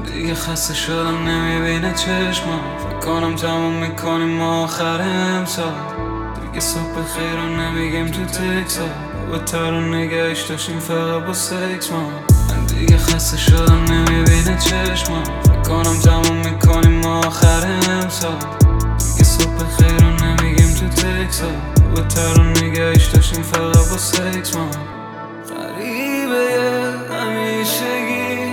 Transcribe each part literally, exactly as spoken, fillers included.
دیگه خسته شدم نمیبینه چشمم. فکر کنم تموم میکنیم ما آخر امسال. دیگه صبح خیر رو نمیگیم تو تکسا، با تر رو نگهش داشتیم فقط با سکس ما. من دیگه خسته شدم نمیبینه چشمم. فکر کنم تموم میکنیم ما آخر امسال. دیگه صبح خیر رو نمیگیم تو تکسا، با تر رو نگهش داشتیم فقط با سکس ما. غریبه همیشگی،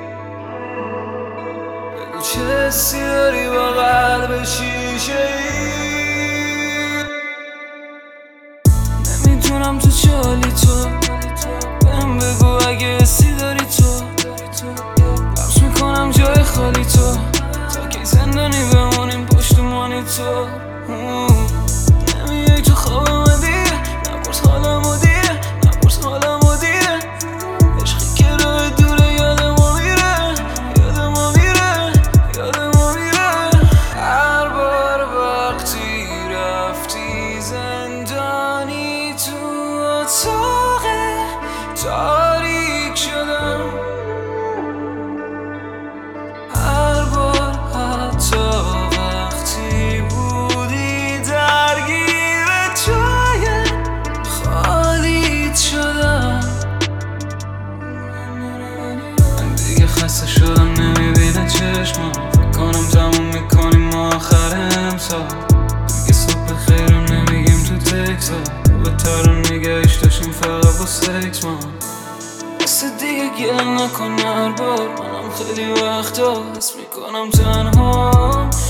بگو چه حسی داری با قلب شیشه ای. نمیدونم تو چه حالی تو، بهم بگو اگه حسی داری تو. لبس میکنم جای خالی تو، تا کی زندانی بمونیم پشتمانی تو. نمیای تو خوابم دیگه، نپرس حالمو دیگه، نپرس حالمو دیگه. عشقی که راه دوره یاد ما میره، یاد ما میره، یاد ما میره. هر بار وقتی رفتی زندانی تو اتاق تاریک شدم. هر بار حتی وقتی بودی درگیر جای خالیت شدم. من دیگه خسته شدم نمیبینه چشمم. فکر کنم تموم میکنیم ما آخر امسال. دیگه صبح خیر رو نمیگیم تو تکسا، با تر رو نگهش داشتیم فقط با سکس ما. مثل دیگه گله نکن هر بار، منم خیلی وقتا حس میکنم تنها.